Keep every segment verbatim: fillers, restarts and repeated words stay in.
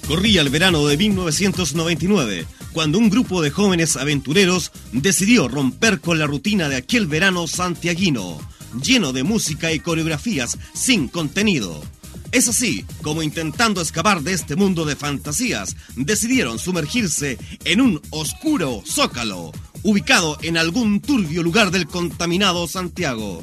Corría el verano de mil novecientos noventa y nueve, cuando un grupo de jóvenes aventureros decidió romper con la rutina de aquel verano santiaguino, lleno de música y coreografías sin contenido. Es así como, intentando escapar de este mundo de fantasías, decidieron sumergirse en un oscuro zócalo, ubicado en algún turbio lugar del contaminado Santiago.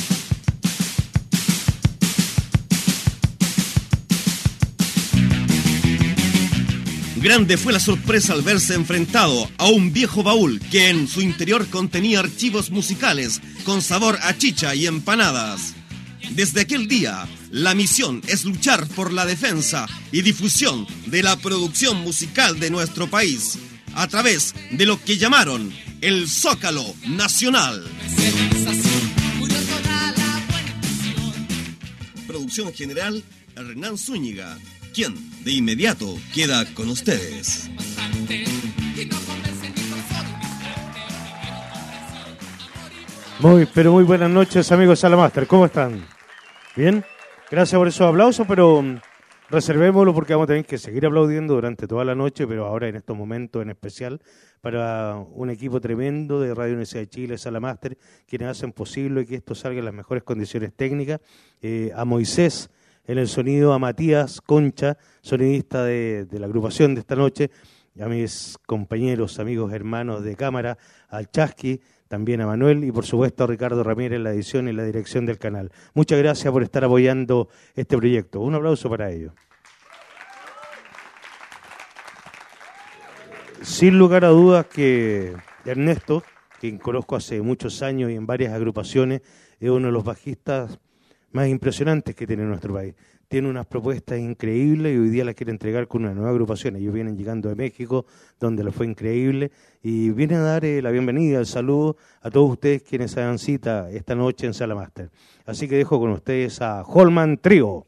Grande fue la sorpresa al verse enfrentado a un viejo baúl que en su interior contenía archivos musicales con sabor a chicha y empanadas. Desde aquel día, la misión es luchar por la defensa y difusión de la producción musical de nuestro país, a través de lo que llamaron el Zócalo Nacional. Producción general, Hernán Zúñiga, quien de inmediato queda con ustedes. Muy, pero muy buenas noches, amigos Salamaster. ¿Cómo están? ¿Bien? Gracias por esos aplausos, pero um, reservémoslo porque vamos a tener que seguir aplaudiendo durante toda la noche, pero ahora en estos momentos en especial para un equipo tremendo de Radio Universidad de Chile, Salamaster, quienes hacen posible que esto salga en las mejores condiciones técnicas. Eh, a Moisés en el sonido, a Matías Concha, sonidista de, de la agrupación de esta noche, a mis compañeros, amigos, hermanos de cámara, al Chasqui, también a Manuel y por supuesto a Ricardo Ramírez en la edición y la dirección del canal. Muchas gracias por estar apoyando este proyecto. Un aplauso para ellos. Sin lugar a dudas que Ernesto, quien conozco hace muchos años y en varias agrupaciones, es uno de los bajistas más impresionantes que tiene nuestro país. Tiene unas propuestas increíbles y hoy día las quiere entregar con una nueva agrupación. Ellos vienen llegando de México, donde les fue increíble, y vienen a dar eh, la bienvenida, el saludo a todos ustedes quienes hagan cita esta noche en Salamaster. Así que dejo con ustedes a Holman Trio.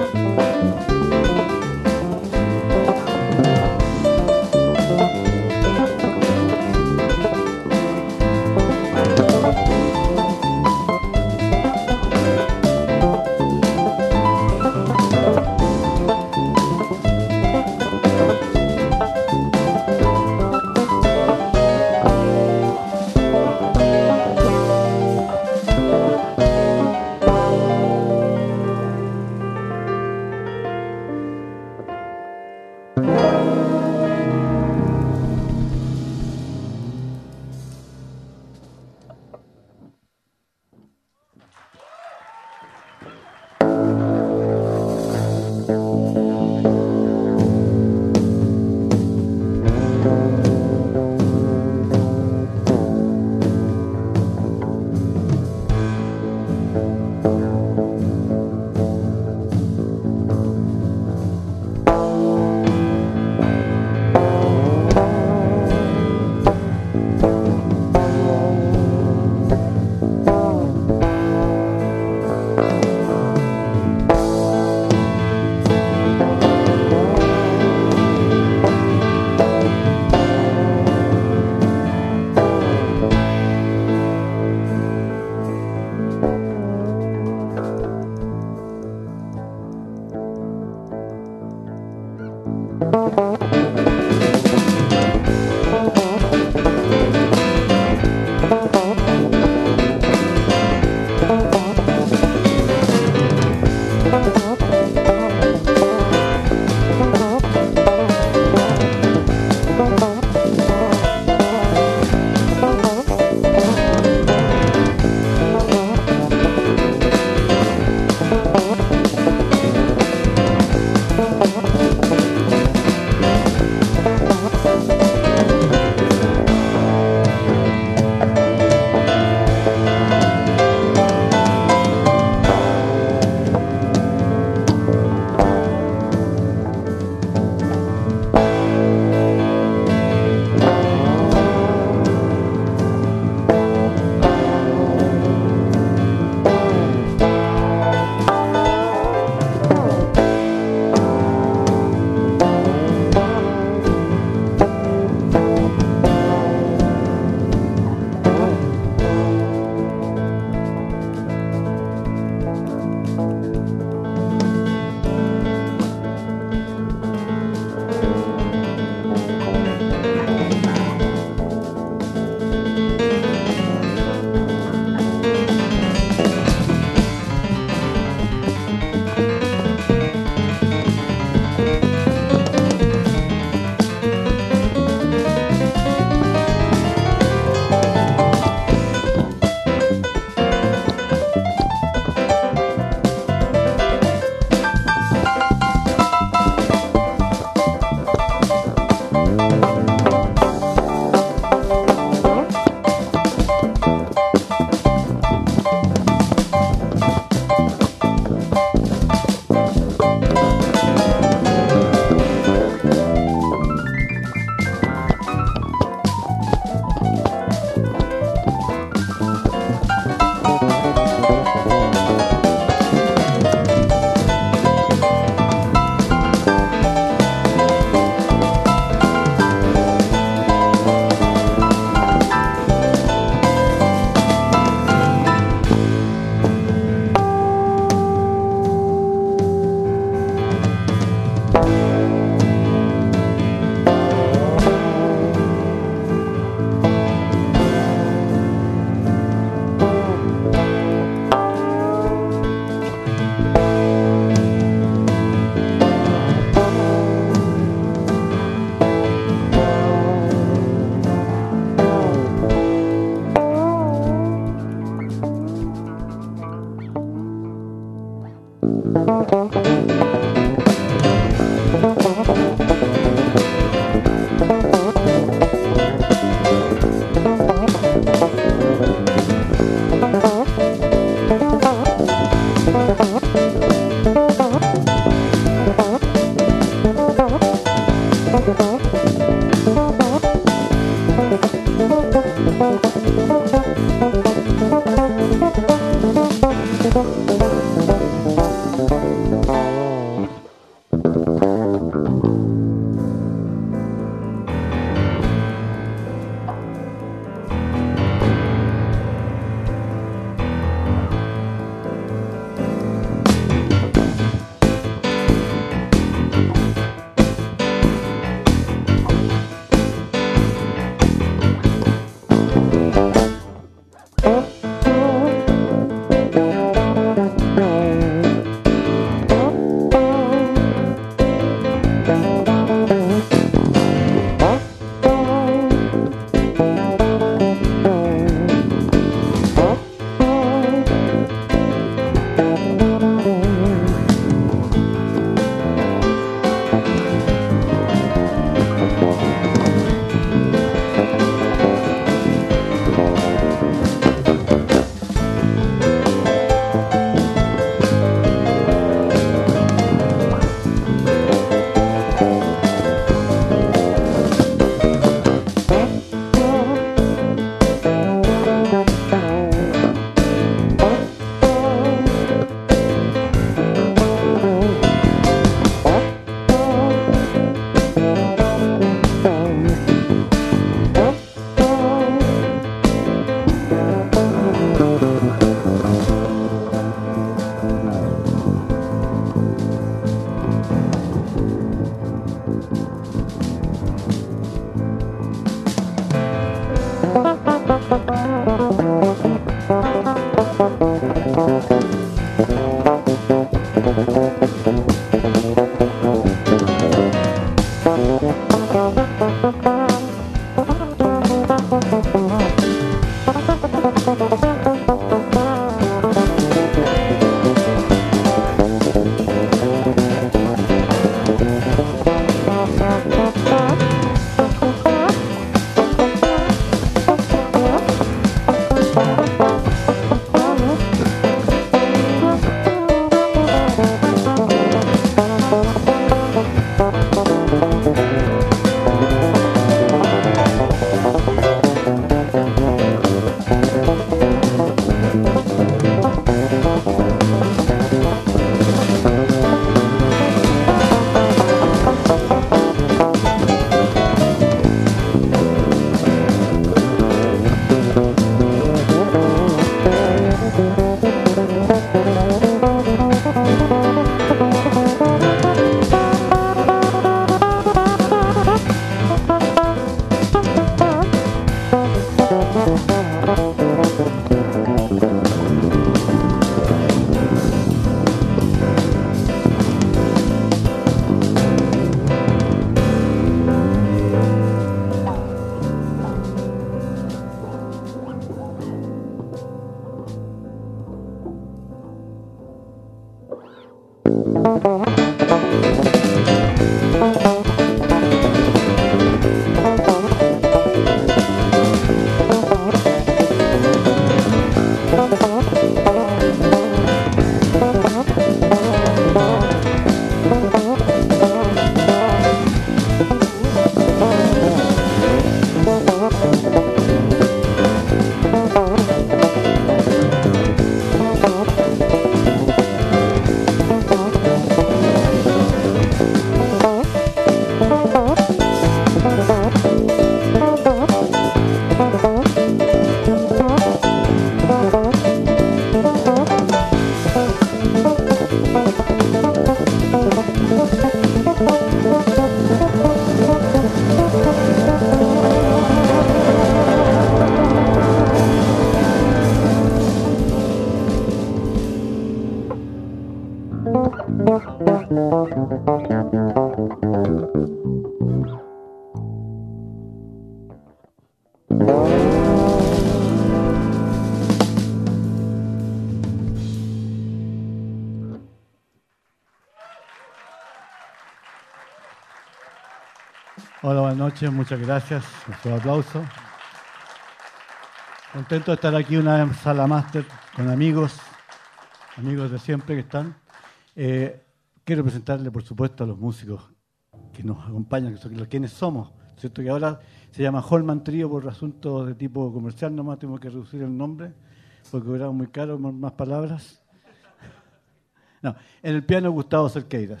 Hola, buenas noches, muchas gracias por su aplauso. Contento de estar aquí una vez en Sala Máster con amigos, amigos de siempre que están. Eh, quiero presentarle, por supuesto, a los músicos que nos acompañan, que son los quienes somos, ¿cierto? Que ahora se llama Holman Trío por asuntos de tipo comercial, nomás tengo que reducir el nombre, porque cobramos muy caro, más palabras. No, en el piano Gustavo Cerqueiras.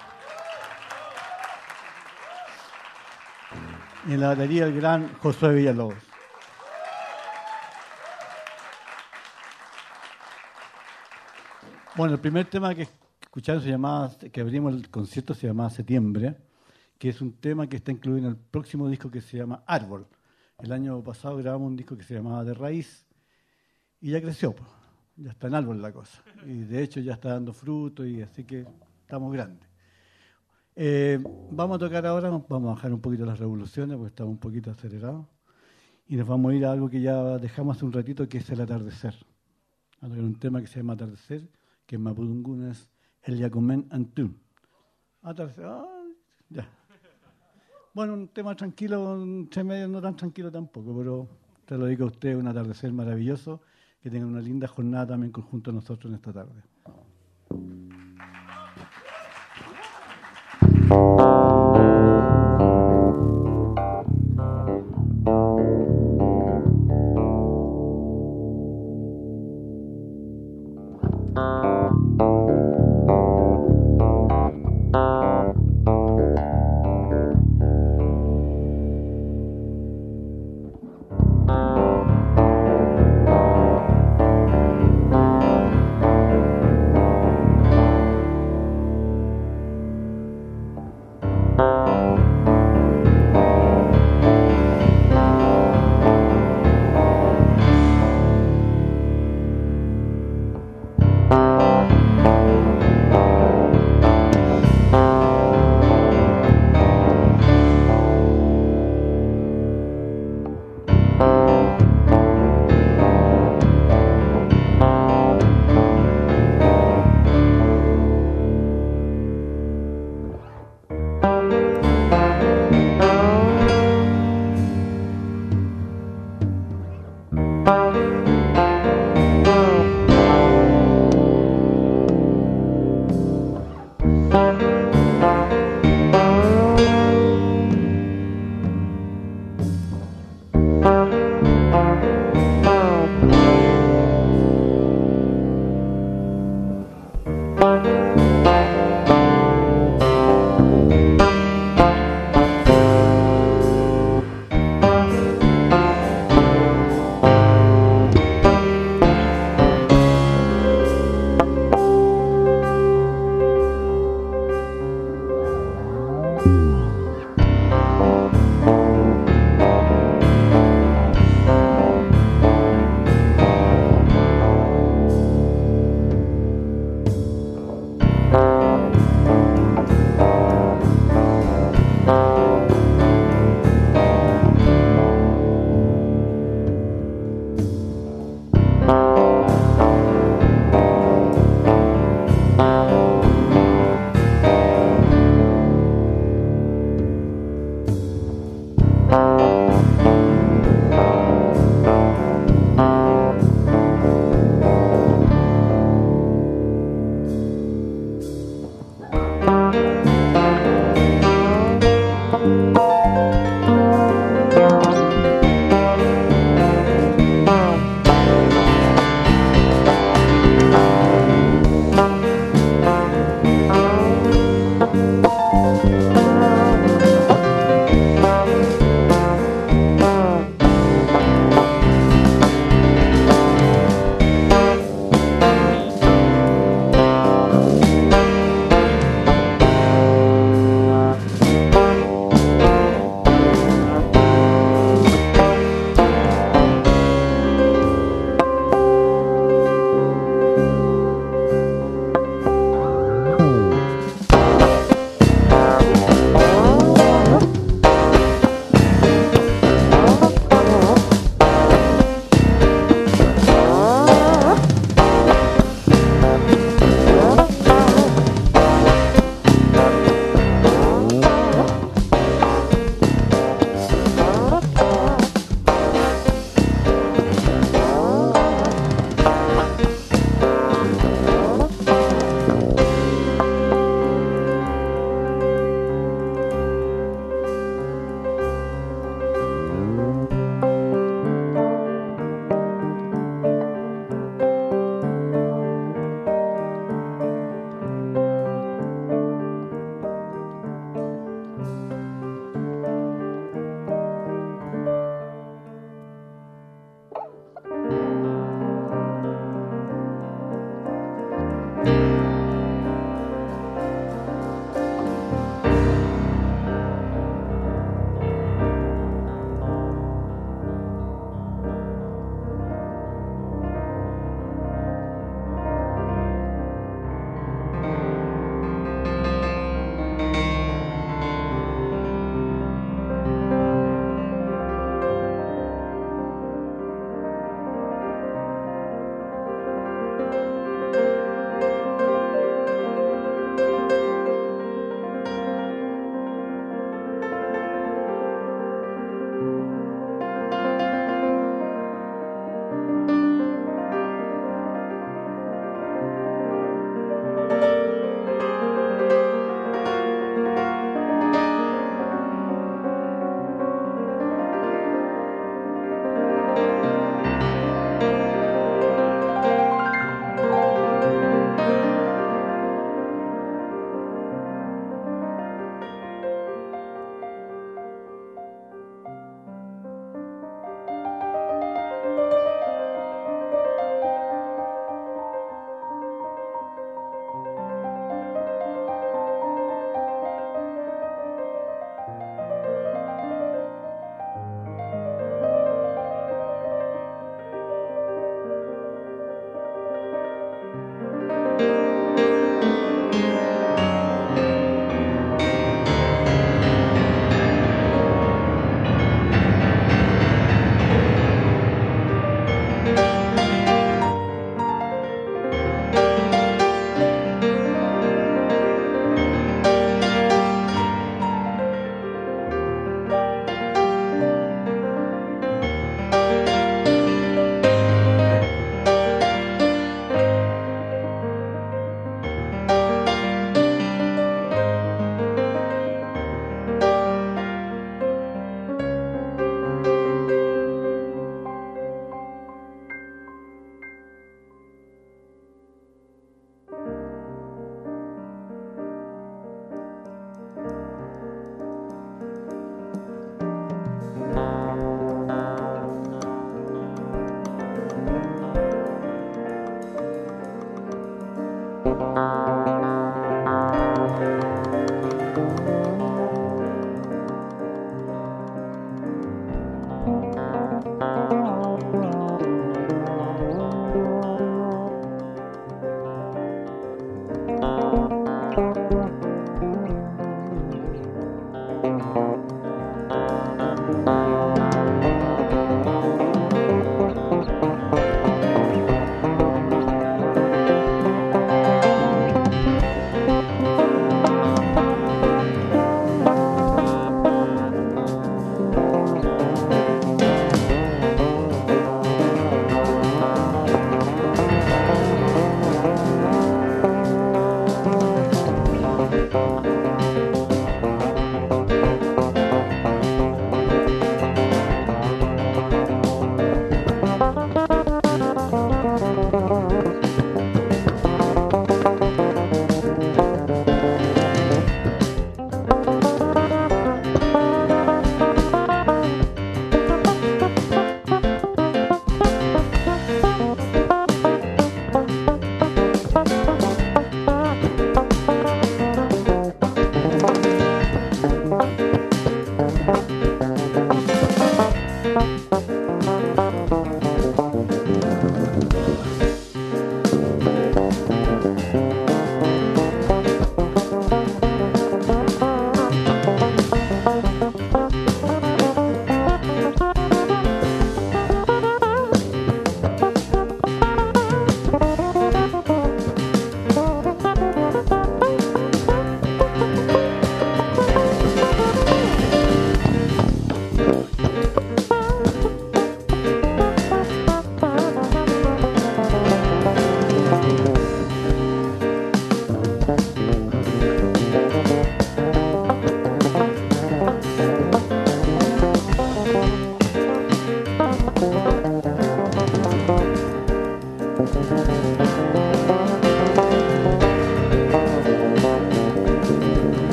Y en la batería el gran Josué Villalobos. Bueno, el primer tema que escucharon se llamaba, que abrimos el concierto se llamaba Septiembre, que es un tema que está incluido en el próximo disco que se llama Árbol. El año pasado grabamos un disco que se llamaba De Raíz y ya creció, pues. Ya está en árbol la cosa. Y de hecho ya está dando fruto y así que estamos grandes. Eh, vamos a tocar ahora, vamos a bajar un poquito las revoluciones porque estamos un poquito acelerados. Y nos vamos a ir a algo que ya dejamos hace un ratito, que es el atardecer. Vamos a tocar un tema que se llama Atardecer, que en mapudungún es El Yacomen Antún. Atardecer, ah, ya. Bueno, un tema tranquilo, entre medio no tan tranquilo tampoco, pero te lo digo a usted, un atardecer maravilloso. Que tengan una linda jornada también junto a nosotros en esta tarde.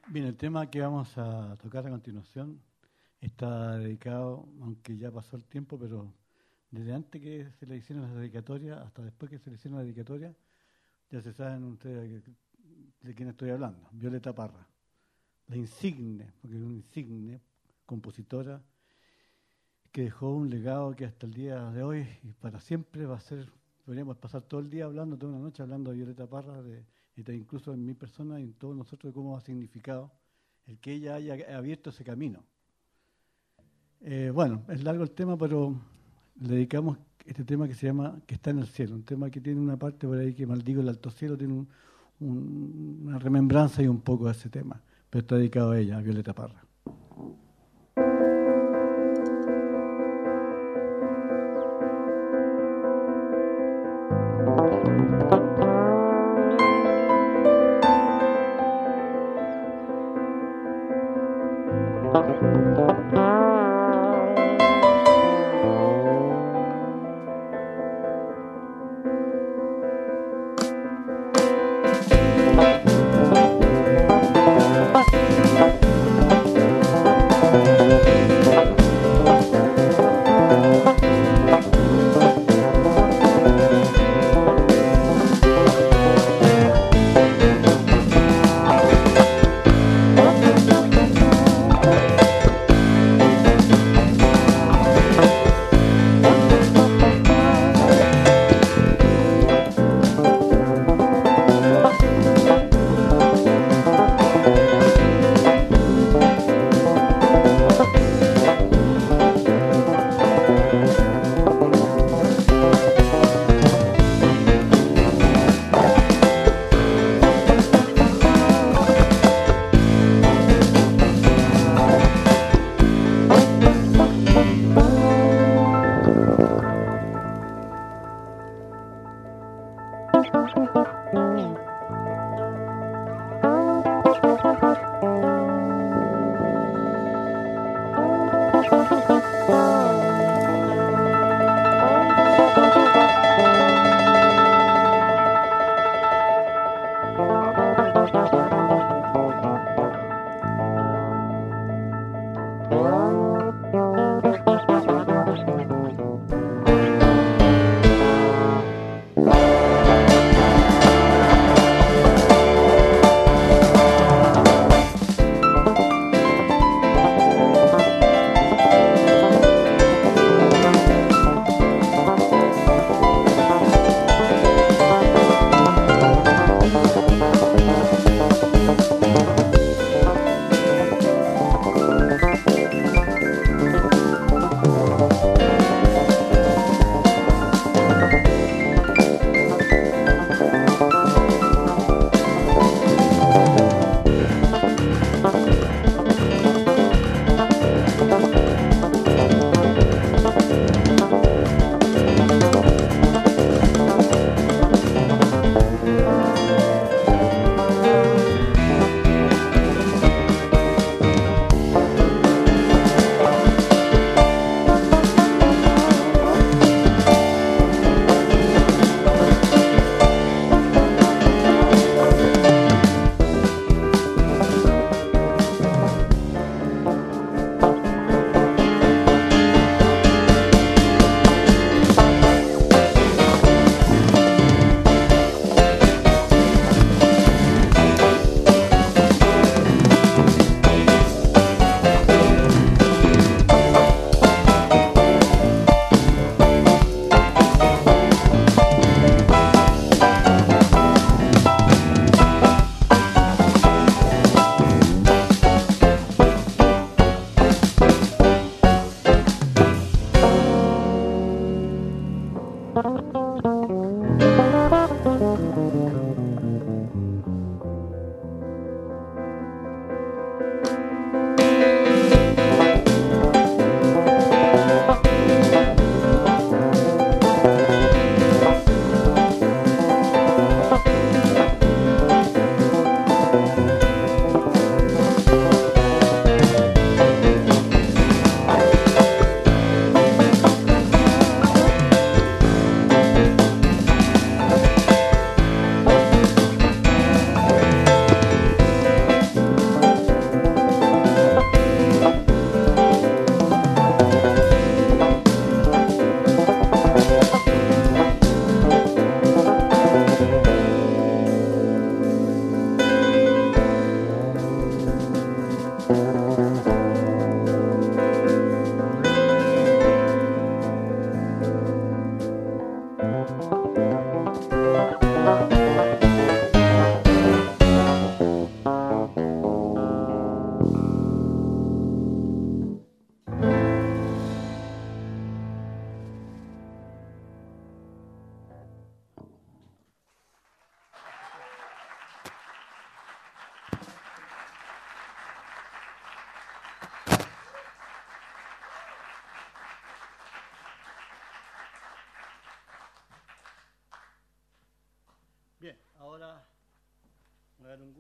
Bien, el tema que vamos a tocar a continuación está dedicado, aunque ya pasó el tiempo, pero desde antes que se le hicieron las dedicatorias hasta después que se le hicieron las dedicatorias, ya se saben ustedes de quién estoy hablando. Violeta Parra, la insigne, porque es una insigne compositora que dejó un legado que hasta el día de hoy y para siempre va a ser, podríamos pasar todo el día hablando, toda una noche hablando de Violeta Parra, de, de incluso en mi persona y en todos nosotros, de cómo ha significado el que ella haya abierto ese camino. Eh, bueno, es largo el tema, pero le dedicamos este tema que se llama Que está en el cielo, un tema que tiene una parte por ahí que maldigo el alto cielo, tiene un, un, una remembranza y un poco de ese tema, pero está dedicado a ella, a Violeta Parra.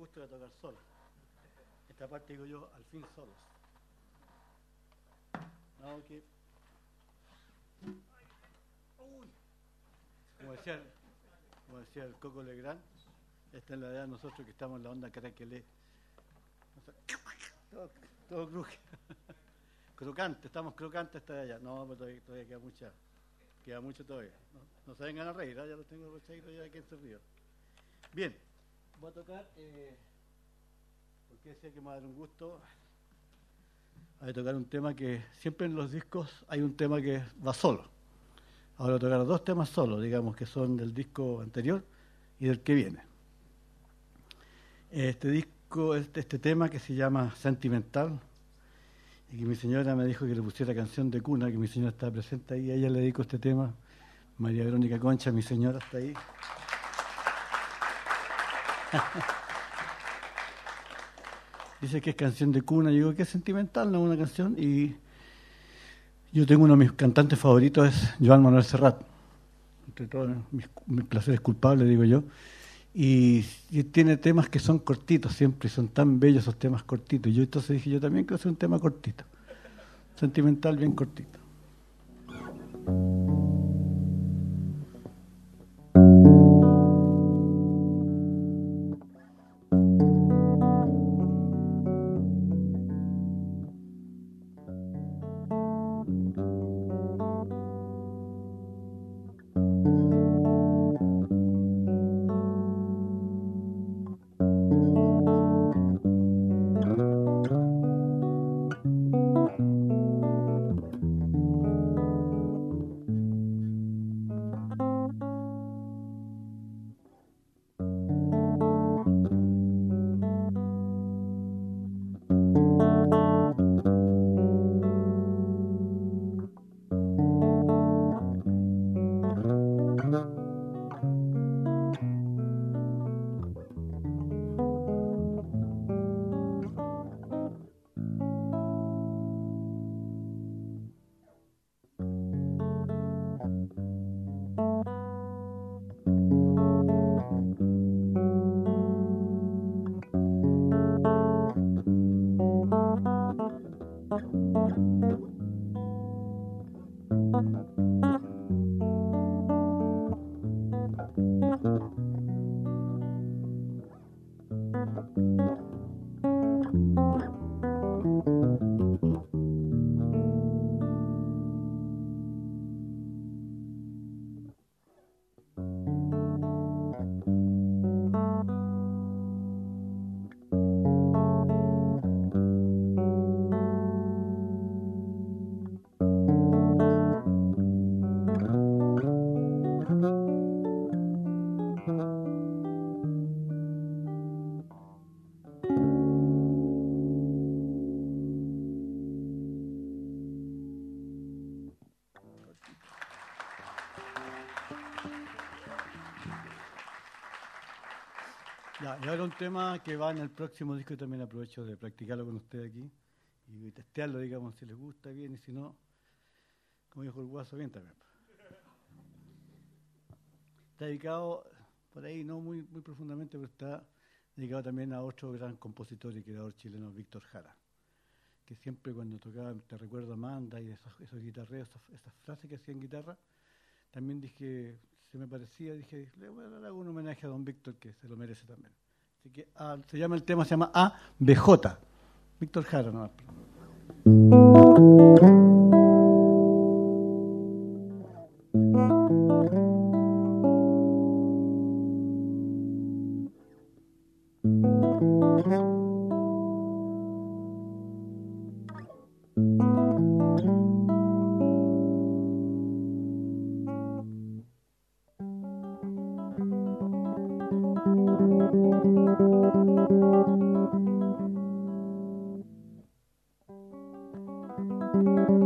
gusto de tocar solo. Esta parte digo yo, al fin solos. No, que... Uy. Como decía, como decía el Coco Legrand, esta es la edad de nosotros que estamos en la onda caraquelé. Todo, todo cruje. Crocante, estamos crocantes hasta allá. No, pero todavía, todavía queda mucha, queda mucho todavía. No, no se vengan a reír, ¿eh? Ya lo tengo rechadito ya aquí en se río. Bien, voy a tocar, eh, porque decía que me va a dar un gusto. Voy a tocar un tema que siempre en los discos hay un tema que va solo. Ahora voy a tocar dos temas solos, digamos, que son del disco anterior y del que viene. Este disco, este, este tema que se llama Sentimental, y que mi señora me dijo que le pusiera canción de cuna, que mi señora está presente ahí, a ella le dedico este tema, María Verónica Concha, mi señora está ahí. Dice que es canción de cuna, yo digo que es sentimental, no es una canción, y yo tengo uno de mis cantantes favoritos, es Joan Manuel Serrat, entre todos mis, mis placeres culpables, digo yo, y, y tiene temas que son cortitos siempre, son tan bellos esos temas cortitos, y yo entonces dije, yo también quiero hacer un tema cortito, sentimental bien cortito. Ya, y ahora un tema que va en el próximo disco y también aprovecho de practicarlo con ustedes aquí y testearlo, digamos, si les gusta bien y si no, como dijo el Guaso, bien también. Está dedicado, por ahí no muy, muy profundamente, pero está dedicado también a otro gran compositor y creador chileno, Víctor Jara, que siempre cuando tocaba Te recuerdo Amanda y esos, esos guitarreos, esas, esas frases que hacía en guitarra, también dije, se me parecía, dije, le voy a dar un homenaje a don Víctor que se lo merece también. Así que ah, se llama el tema, se llama A B J. Víctor Jara, no. Thank you.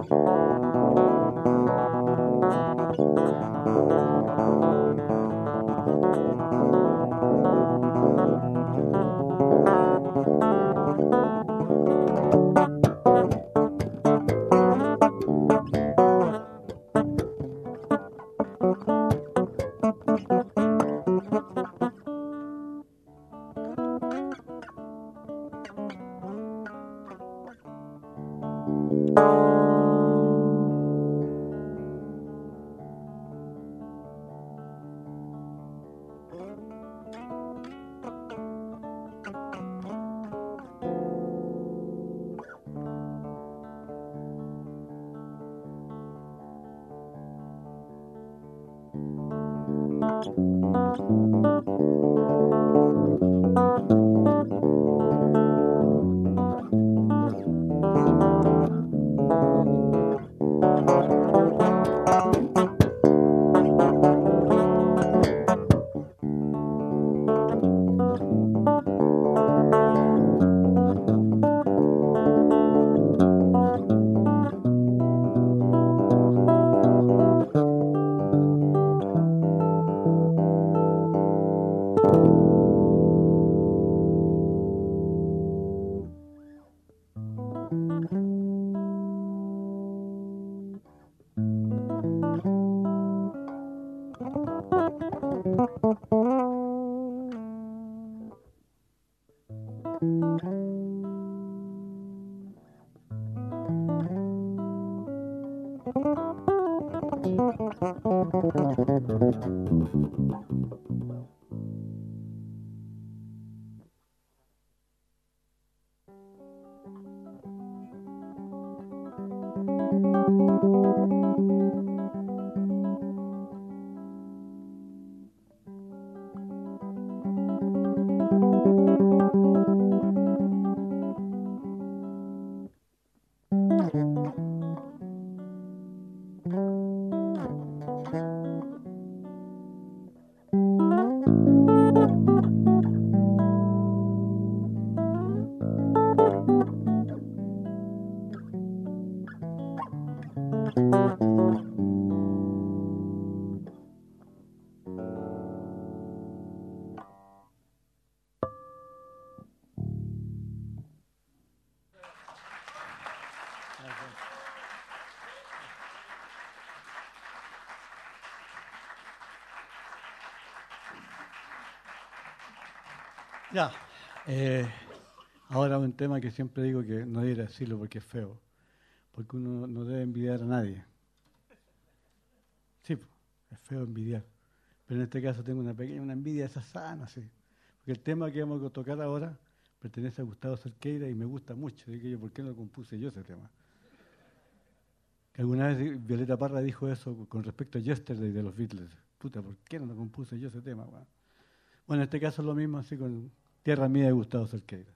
Ya, eh, ahora un tema que siempre digo que no debería decirlo porque es feo, porque uno no debe envidiar a nadie. Sí, es feo envidiar, pero en este caso tengo una pequeña una envidia esa sana, sí, porque el tema que vamos a tocar ahora pertenece a Gustavo Cerqueira y me gusta mucho. Dije yo, ¿por qué no compuse yo ese tema? Que alguna vez Violeta Parra dijo eso con respecto a Yesterday de los Beatles. Puta, ¿por qué no lo compuse yo ese tema? Bueno, bueno en este caso es lo mismo, así con Tierra Mía de Gustavo Cerqueira.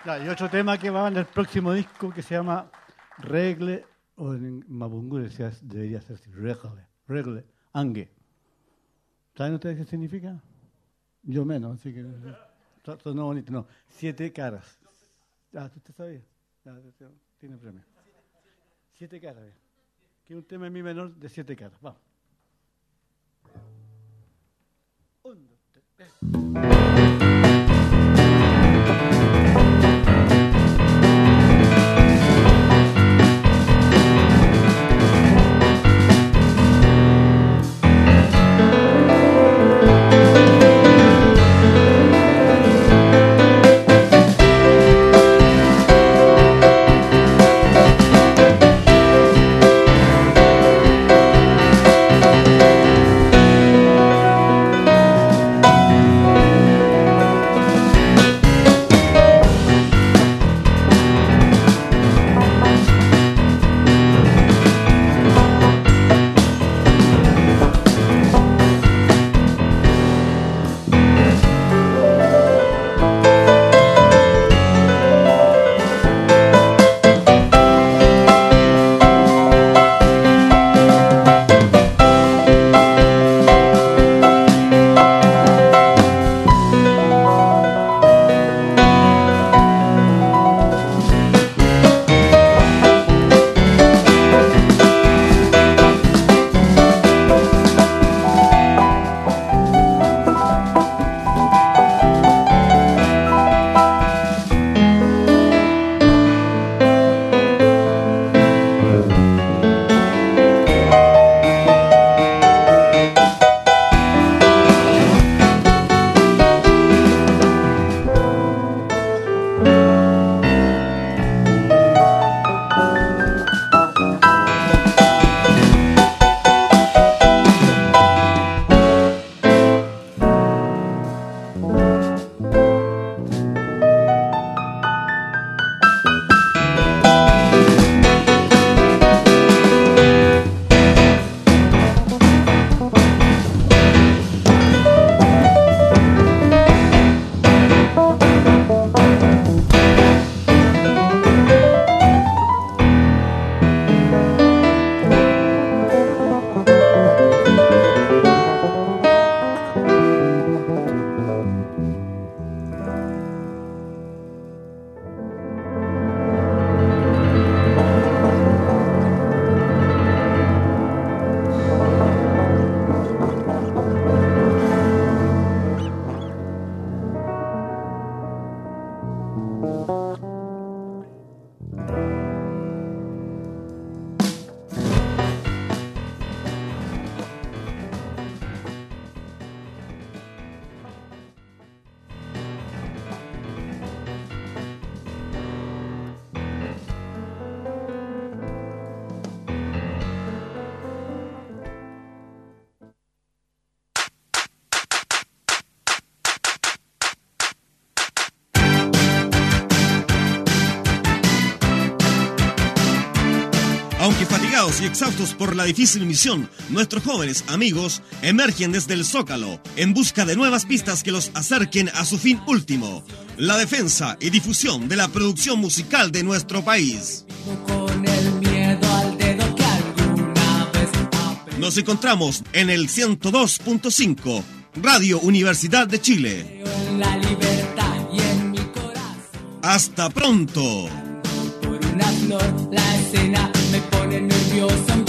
Ya, y otro tema que va en el próximo disco que se llama Regle, o en mapungún decía, debería ser así, Regle, Regle, Angue. ¿Saben ustedes qué significa? Yo menos, así que sonó bonito. No, siete caras. Ah, ¿usted sabía? Ya, tiene premio. Siete caras, que es un tema en mi menor de siete caras. Vamos. Un, dos, tres. Aunque fatigados y exhaustos por la difícil misión, nuestros jóvenes amigos emergen desde el Zócalo en busca de nuevas pistas que los acerquen a su fin último, la defensa y difusión de la producción musical de nuestro país. Nos encontramos en el ciento dos punto cinco, Radio Universidad de Chile. Hasta pronto. Por una flor, la escena me pone nervioso.